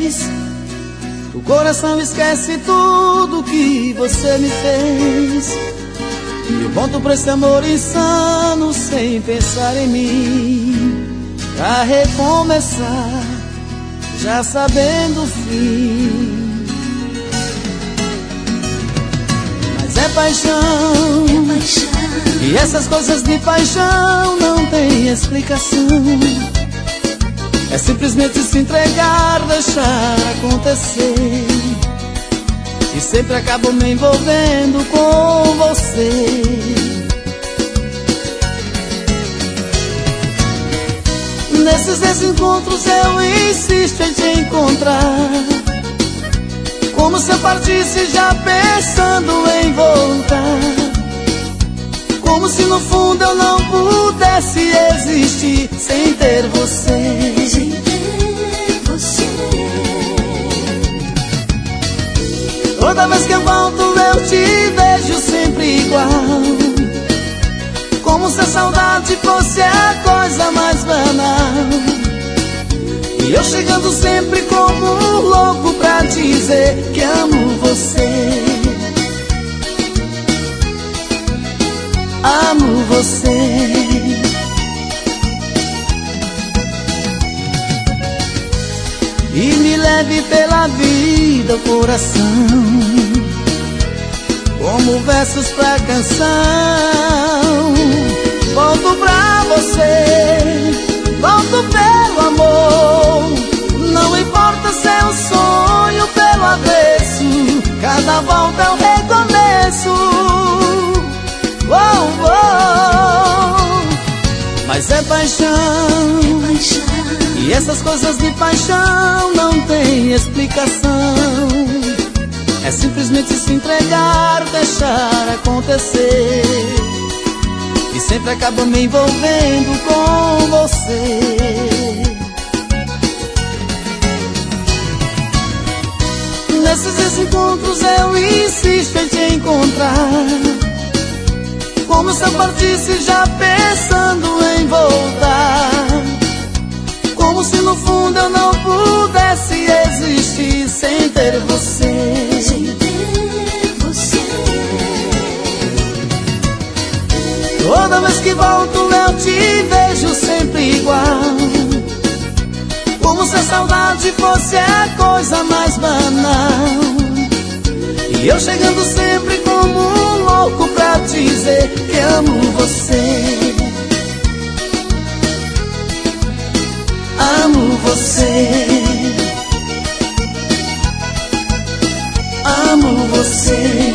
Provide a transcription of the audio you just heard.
vez, o coração esquece tudo que você me fez. E eu volto pra esse amor insano sem pensar em mim, pra recomeçar, já sabendo o fim. Mas é paixão, e essas coisas de paixão não tem explicação. É simplesmente se entregar, deixar acontecer. E sempre acabo me envolvendo com você. Nesses desencontros eu insisto em te encontrar, como se eu partisse já pensando em voltar. Como se no fundo eu não pudesse existir sem ter você. Sem ter você. Toda vez que eu volto eu te vejo sempre igual, como se a saudade fosse a coisa mais banal. E eu chegando sempre como um louco pra dizer que amo você. Amo você. E me leve pela vida o coração, como versos pra canção. Volto pra você, volto pelo amor. Não importa se é um sonho pelo avesso, cada volta é um recomeço. Oh, oh. Mas é paixão, e essas coisas de paixão não tem explicação. É simplesmente se entregar, deixar acontecer. E sempre acabo me envolvendo com você. Nesses desencontros eu insisto em te encontrar, como se eu partisse já pensando em voltar. Como se no fundo eu não pudesse existir sem ter você. Sem ter você. Toda vez que volto eu te vejo sempre igual, como se a saudade fosse a coisa mais banal. E eu chegando sempre como um louco pra dizer que amo você. Amo você. Amo você.